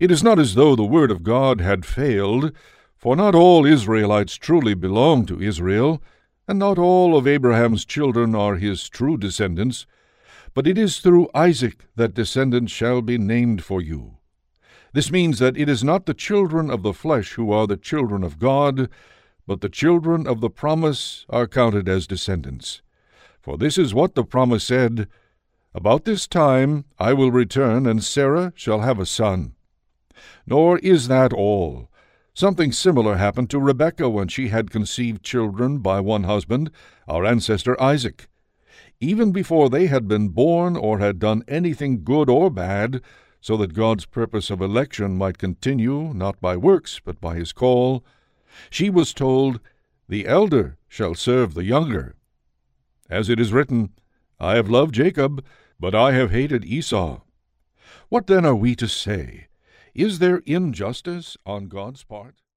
It is not as though the word of God had failed, for not all Israelites truly belong to Israel, and not all of Abraham's children are his true descendants, but it is through Isaac that descendants shall be named for you. This means that it is not the children of the flesh who are the children of God, but the children of the promise are counted as descendants. For this is what the promise said, "About this time I will return, and Sarah shall have a son." Nor is that all. Something similar happened to Rebekah when she had conceived children by one husband, our ancestor Isaac. Even before they had been born or had done anything good or bad, so that God's purpose of election might continue, not by works, but by his call, she was told, "The elder shall serve the younger." As it is written, "I have loved Jacob, but I have hated Esau." What then are we to say? Is there injustice on God's part?